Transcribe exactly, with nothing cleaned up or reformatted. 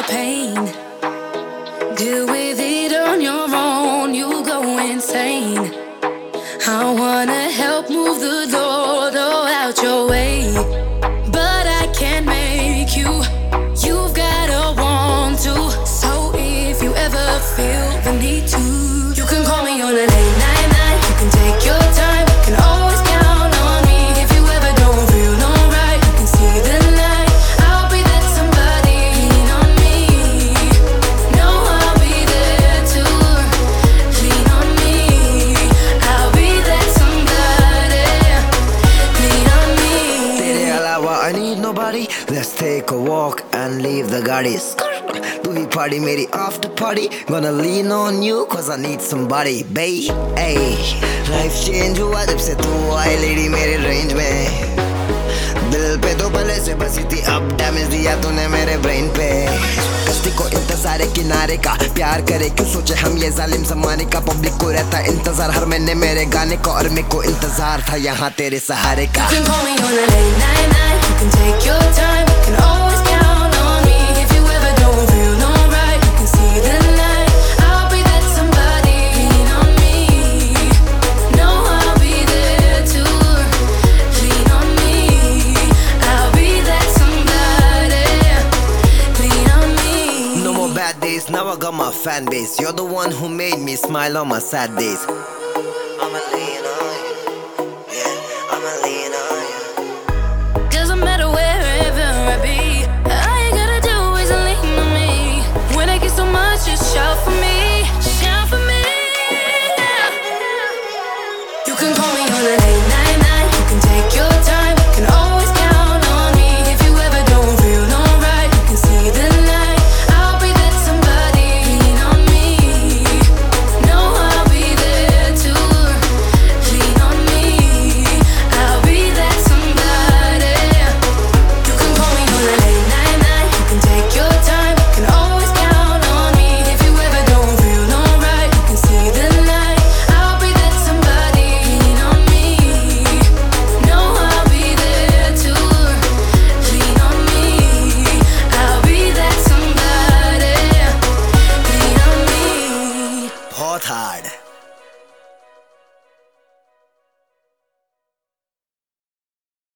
pain. Deal with it on your own, you'll go insane. I wanna help move the door, door out your way, but I can't make you. You've gotta want to. So if you ever feel the need to, you can call me on a late night night. You can take your time, can always count on me. If you ever don't feel no right, you can see the light. I'll be that somebody. Lean on me. No, I'll be there to lean on me. I'll be that somebody. Lean on me. तेरे अलावा I need nobody. Let's take a walk and leave the गाड़ी. तू ही party मेरी after party. Gonna lean on you cause I need somebody, babe. Ay, life change हुआ जब से तू आई lady मेरे range में. दिल पे तो पहले से बसी थी, अब डैमेज दिया तूने मेरे ब्रेन पे. कश्ती को इंतजार है किनारे का, प्यार करे क्यों सोचे हम ये जालिम ज़माने का. पब्लिक को रहता इंतजार हर महीने मेरे गाने को, और मेरे को इंतजार था यहाँ तेरे सहारे का. You can call me on a late night night. You can take your time, can always count on me. If you ever don't feel no right, you can see the light. I'll be that somebody. Lean on me. No, I'll be there to lean on me. I'll be that somebody. Lean on me. No more bad days, now I got my fan base. You're the one who made me smile on my sad days. I'ma lean on you, yeah, I'ma lean on you. Doesn't matter wherever I be, all you gotta do is lean on me. When I get so much, just shout for me, shout for me. You can call me on a